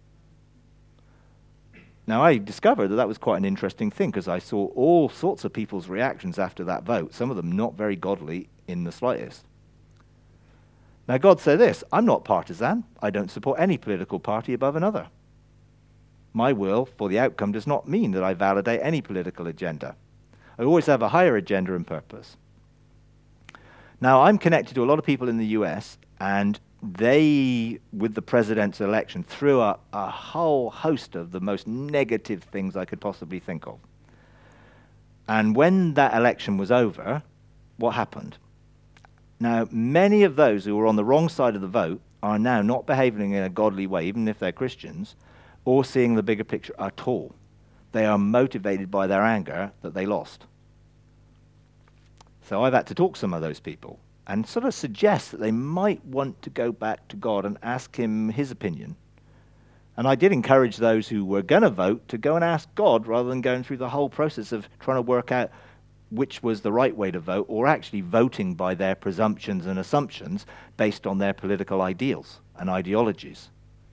Now, I discovered that that was quite an interesting thing because I saw all sorts of people's reactions after that vote, some of them not very godly in the slightest. Now, God said this, I'm not partisan. I don't support any political party above another. My will for the outcome does not mean that I validate any political agenda. I always have a higher agenda and purpose. Now, I'm connected to a lot of people in the U S, and they, with the president's election, threw up a whole host of the most negative things I could possibly think of. And when that election was over, what happened? Now, many of those who were on the wrong side of the vote are now not behaving in a godly way, even if they're Christians, or seeing the bigger picture at all. They are motivated by their anger that they lost. So I've had to talk to some of those people and sort of suggest that they might want to go back to God and ask him his opinion. And I did encourage those who were going to vote to go and ask God rather than going through the whole process of trying to work out which was the right way to vote, or actually voting by their presumptions and assumptions based on their political ideals and ideologies.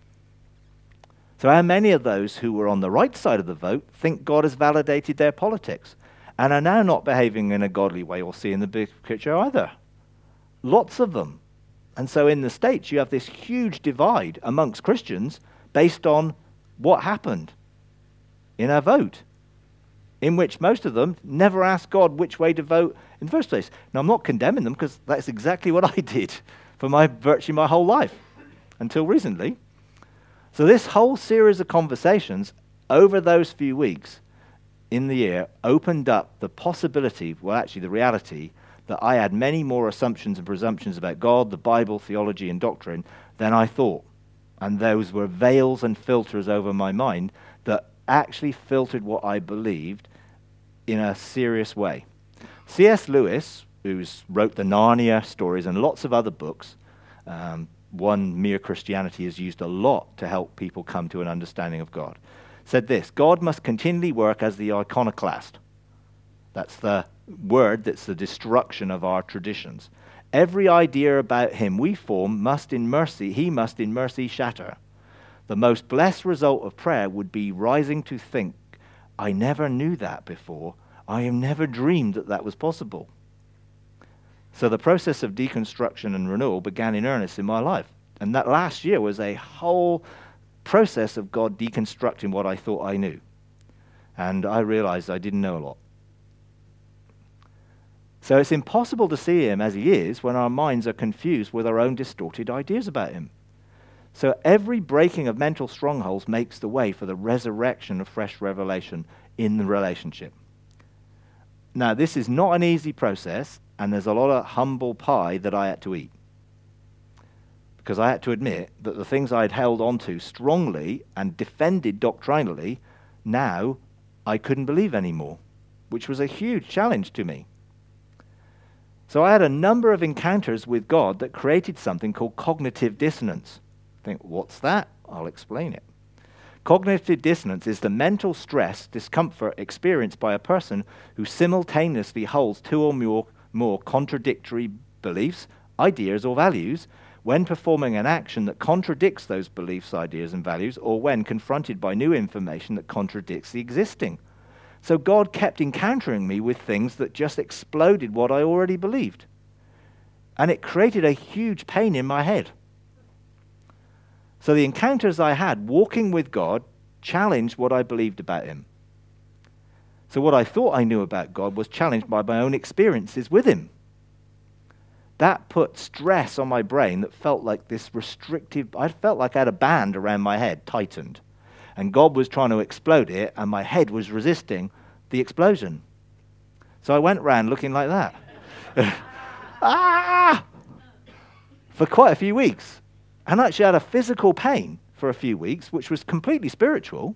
So how many of those who were on the right side of the vote think God has validated their politics and are now not behaving in a godly way or seeing the big picture either? Lots of them. And so in the States, you have this huge divide amongst Christians based on what happened in a vote, in which most of them never asked God which way to vote in the first place. Now, I'm not condemning them because that's exactly what I did for my virtually my whole life until recently. So this whole series of conversations over those few weeks in the year opened up the possibility, well, actually the reality, that I had many more assumptions and presumptions about God, the Bible, theology, and doctrine than I thought. And those were veils and filters over my mind that actually filtered what I believed in a serious way. C S Lewis, who wrote the Narnia stories and lots of other books, um, one, Mere Christianity, is used a lot to help people come to an understanding of God, said this: God must continually work as the iconoclast. That's the word that's the destruction of our traditions. Every idea about him we form must in mercy, he must in mercy shatter. The most blessed result of prayer would be rising to think, I never knew that before. I have never dreamed that that was possible. So the process of deconstruction and renewal began in earnest in my life. And that last year was a whole process of God deconstructing what I thought I knew. And I realized I didn't know a lot. So it's impossible to see him as he is when our minds are confused with our own distorted ideas about him. So every breaking of mental strongholds makes the way for the resurrection of fresh revelation in the relationship. Now, this is not an easy process, and there's a lot of humble pie that I had to eat. Because I had to admit that the things I'd held onto strongly and defended doctrinally, now I couldn't believe anymore, which was a huge challenge to me. So I had a number of encounters with God that created something called cognitive dissonance. Think, what's that? I'll explain it. Cognitive dissonance is the mental stress, discomfort experienced by a person who simultaneously holds two or more, more contradictory beliefs, ideas, or values when performing an action that contradicts those beliefs, ideas, and values, or when confronted by new information that contradicts the existing. So God kept encountering me with things that just exploded what I already believed. And it created a huge pain in my head. So the encounters I had walking with God challenged what I believed about him. So what I thought I knew about God was challenged by my own experiences with him. That put stress on my brain that felt like this restrictive, I felt like I had a band around my head, tightened. And God was trying to explode it, and my head was resisting the explosion. So I went round looking like that. ah! For quite a few weeks. And actually had a physical pain for a few weeks, which was completely spiritual,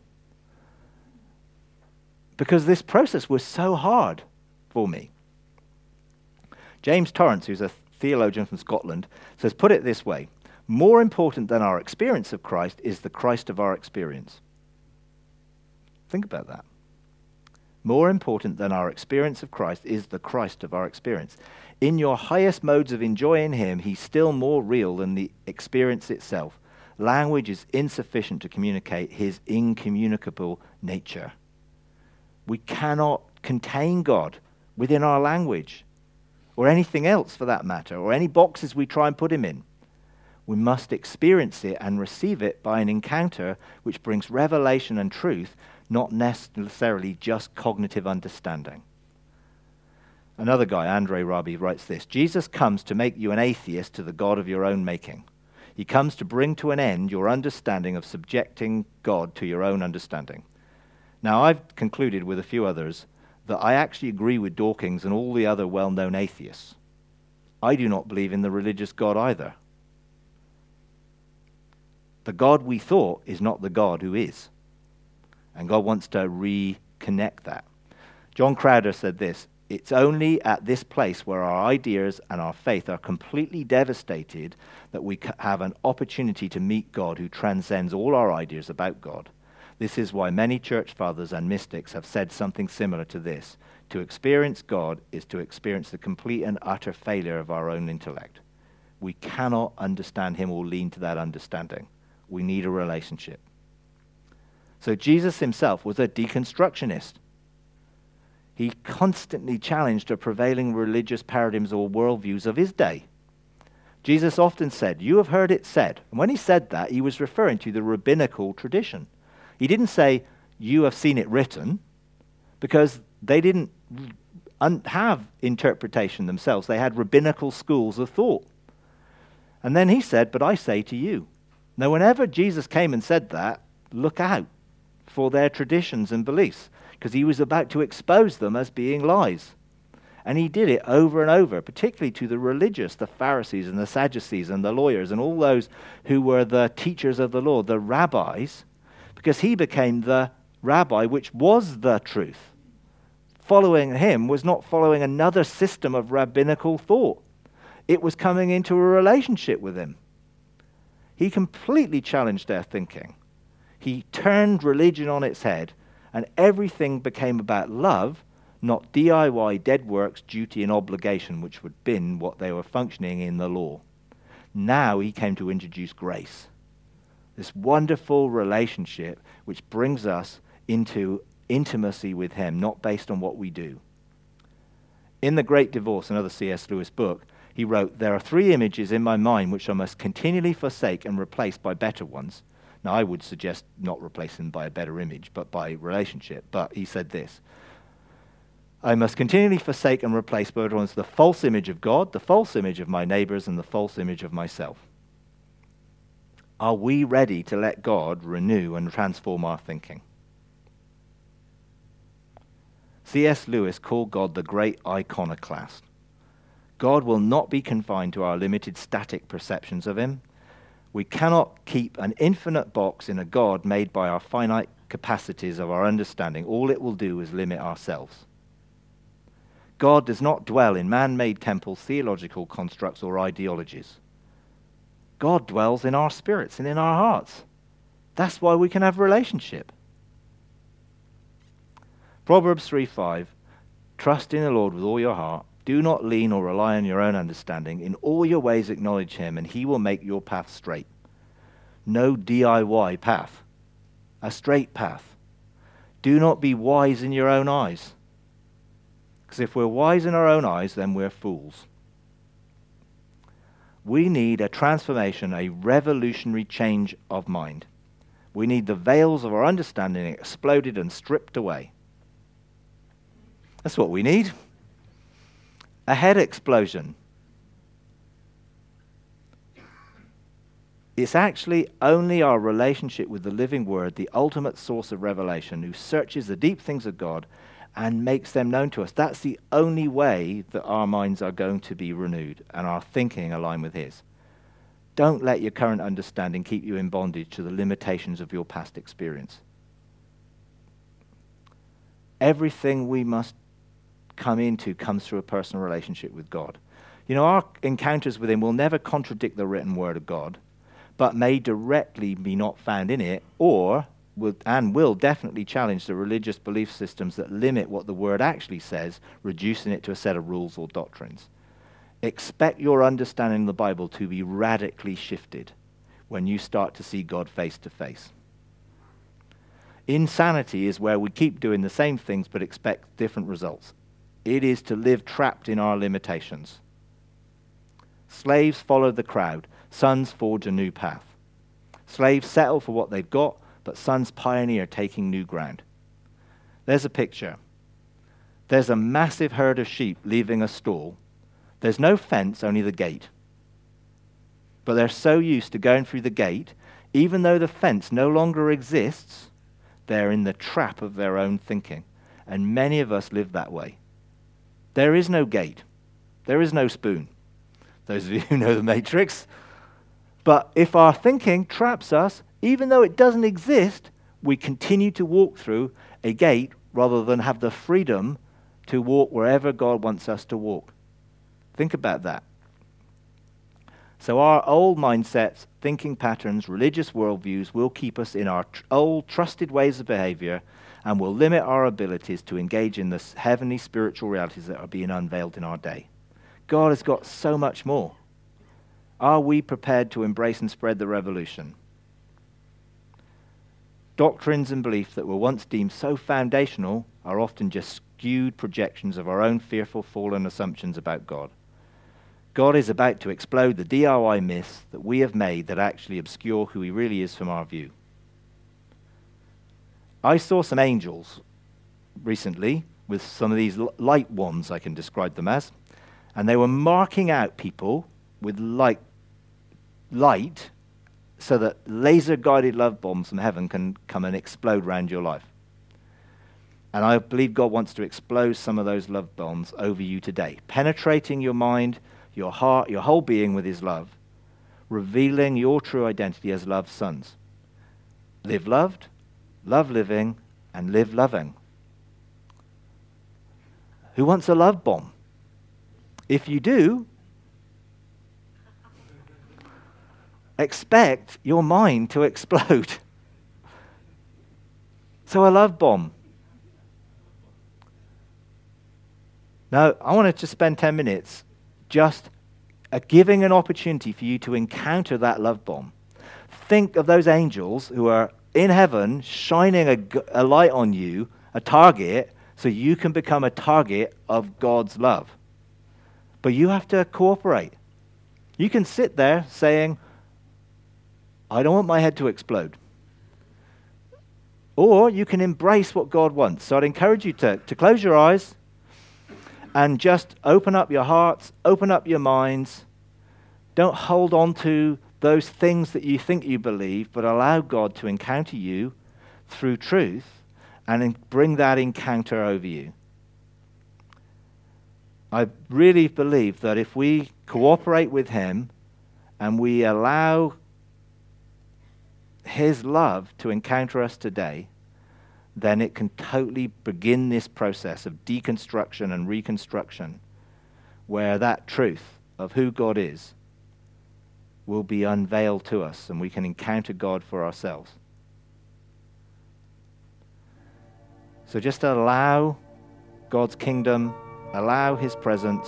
because this process was so hard for me. James Torrance, who's a theologian from Scotland, says, put it this way: more important than our experience of Christ is the Christ of our experience. Think about that. More important than our experience of Christ is the Christ of our experience. In your highest modes of enjoying him, he's still more real than the experience itself. Language is insufficient to communicate his incommunicable nature. We cannot contain God within our language, or anything else for that matter, or any boxes we try and put him in. We must experience it and receive it by an encounter which brings revelation and truth, not necessarily just cognitive understanding. Another guy, Andrei Rabi, writes this: Jesus comes to make you an atheist to the God of your own making. He comes to bring to an end your understanding of subjecting God to your own understanding. Now, I've concluded with a few others that I actually agree with Dawkins and all the other well-known atheists. I do not believe in the religious God either. The God we thought is not the God who is. And God wants to reconnect that. John Crowder said this: it's only at this place where our ideas and our faith are completely devastated that we have an opportunity to meet God who transcends all our ideas about God. This is why many church fathers and mystics have said something similar to this: to experience God is to experience the complete and utter failure of our own intellect. We cannot understand him or lean to that understanding. We need a relationship. So Jesus himself was a deconstructionist. He constantly challenged the prevailing religious paradigms or worldviews of his day. Jesus often said, "You have heard it said." And when he said that, he was referring to the rabbinical tradition. He didn't say, "You have seen it written," because they didn't un- have interpretation themselves. They had rabbinical schools of thought. And then he said, "But I say to you." Now, whenever Jesus came and said that, look out for their traditions and beliefs, because he was about to expose them as being lies. And he did it over and over, particularly to the religious, the Pharisees and the Sadducees and the lawyers and all those who were the teachers of the law, the rabbis, because he became the rabbi, which was the truth. Following him was not following another system of rabbinical thought. It was coming into a relationship with him. He completely challenged their thinking. He turned religion on its head, and everything became about love, not D I Y, dead works, duty, and obligation, which would have been what they were functioning in the law. Now he came to introduce grace, this wonderful relationship which brings us into intimacy with him, not based on what we do. In The Great Divorce, another C S Lewis book, he wrote, "There are three images in my mind which I must continually forsake and replace by better ones." Now, I would suggest not replacing them by a better image, but by relationship. But he said this: "I must continually forsake and replace by better ones the false image of God, the false image of my neighbors, and the false image of myself." Are we ready to let God renew and transform our thinking? C S Lewis called God the great iconoclast. God will not be confined to our limited static perceptions of him. We cannot keep an infinite box in a God made by our finite capacities of our understanding. All it will do is limit ourselves. God does not dwell in man-made temples, theological constructs, or ideologies. God dwells in our spirits and in our hearts. That's why we can have relationship. Proverbs three five, "Trust in the Lord with all your heart. Do not lean or rely on your own understanding. In all your ways acknowledge him, and he will make your path straight." No D I Y path, a straight path. Do not be wise in your own eyes. Because if we're wise in our own eyes, then we're fools. We need a transformation, a revolutionary change of mind. We need the veils of our understanding exploded and stripped away. That's what we need. A head explosion. It's actually only our relationship with the living Word, the ultimate source of revelation, who searches the deep things of God and makes them known to us. That's the only way that our minds are going to be renewed and our thinking align with His. Don't let your current understanding keep you in bondage to the limitations of your past experience. Everything we must come into comes through a personal relationship with God. You know, our encounters with Him will never contradict the written Word of God, but may directly be not found in it, or will, and will definitely challenge the religious belief systems that limit what the Word actually says, reducing it to a set of rules or doctrines. Expect your understanding of the Bible to be radically shifted when you start to see God face to face. Insanity is where we keep doing the same things but expect different results. It is to live trapped in our limitations. Slaves follow the crowd. Sons forge a new path. Slaves settle for what they've got, but sons pioneer taking new ground. There's a picture. There's a massive herd of sheep leaving a stall. There's no fence, only the gate. But they're so used to going through the gate, even though the fence no longer exists, they're in the trap of their own thinking. And many of us live that way. There is no gate. There is no spoon. Those of you who know the Matrix. But if our thinking traps us, even though it doesn't exist, we continue to walk through a gate rather than have the freedom to walk wherever God wants us to walk. Think about that. So our old mindsets, thinking patterns, religious worldviews will keep us in our tr- old trusted ways of behavior and will limit our abilities to engage in the heavenly spiritual realities that are being unveiled in our day. God has got so much more. Are we prepared to embrace and spread the revolution? Doctrines and beliefs that were once deemed so foundational are often just skewed projections of our own fearful, fallen assumptions about God. God is about to explode the D I Y myths that we have made that actually obscure who He really is from our view. I saw some angels recently with some of these light wands, I can describe them as, and they were marking out people with light, light so that laser-guided love bombs from heaven can come and explode around your life. And I believe God wants to explode some of those love bombs over you today, penetrating your mind, your heart, your whole being with His love, revealing your true identity as loved sons. Live loved, love living, and live loving. Who wants a love bomb? If you do, expect your mind to explode. So a love bomb. Now, I wanted to spend ten minutes just uh, giving an opportunity for you to encounter that love bomb. Think of those angels who are in heaven shining a, a light on you, a target, so you can become a target of God's love. But you have to cooperate. You can sit there saying, I don't want my head to explode. Or you can embrace what God wants. So I'd encourage you to, to close your eyes and just open up your hearts, open up your minds. Don't hold on to those things that you think you believe, but allow God to encounter you through truth and bring that encounter over you. I really believe that if we cooperate with Him and we allow His love to encounter us today, then it can totally begin this process of deconstruction and reconstruction, where that truth of who God is will be unveiled to us and we can encounter God for ourselves. So just allow God's kingdom, allow His presence,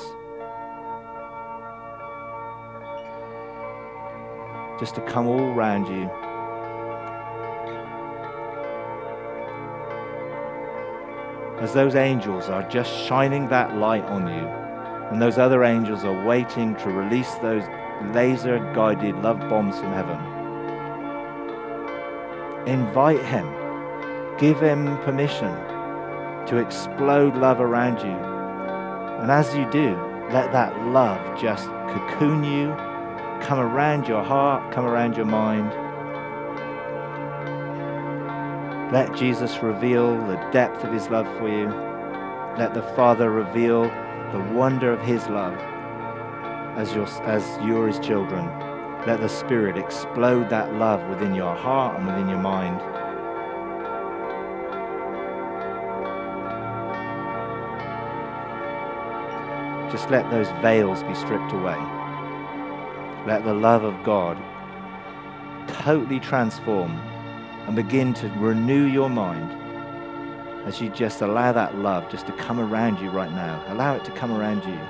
just to come all around you. As those angels are just shining that light on you, and those other angels are waiting to release those laser-guided love bombs from heaven. Invite Him. Give Him permission to explode love around you. And as you do, let that love just cocoon you come around your heart, come around your mind. Let Jesus reveal the depth of his love for you. Let the Father reveal the wonder of his love as you're, as you're his children. Let the Spirit explode that love within your heart and within your mind. Just let those veils be stripped away. Let the love of God totally transform and begin to renew your mind as you just allow that love just to come around you right now. Allow it to come around you.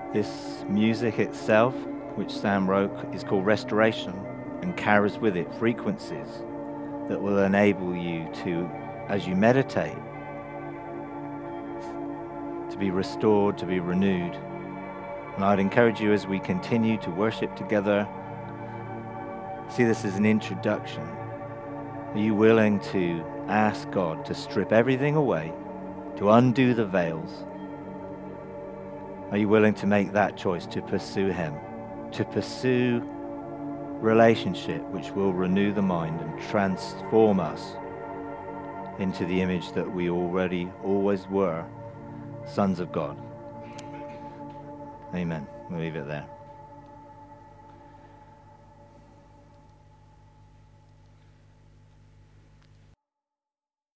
This music itself, which Sam wrote, is called Restoration and carries with it frequencies that will enable you to, as you meditate, to be restored, to be renewed. And I'd encourage you as we continue to worship together, see this as an introduction. Are you willing to ask God to strip everything away, to undo the veils? Are you willing to make that choice to pursue Him, to pursue relationship which will renew the mind and transform us into the image that we already always were, sons of God? Amen. We'll leave it there.